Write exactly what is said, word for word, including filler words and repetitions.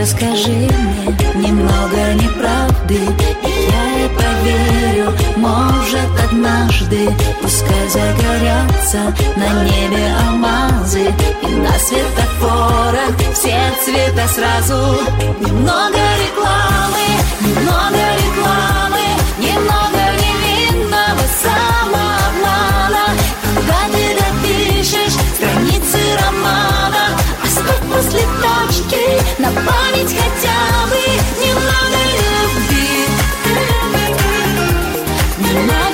Скажи мне немного неправды, и я ей поверю. Может, однажды пускай загорятся на небе алмазы, и на светофорах все цвета сразу. Немного рекламы, немного рекламы, немного невинного самообмана. Когда ты допишешь страницы романа, оставь после точки на память хотя бы немного любви. Немного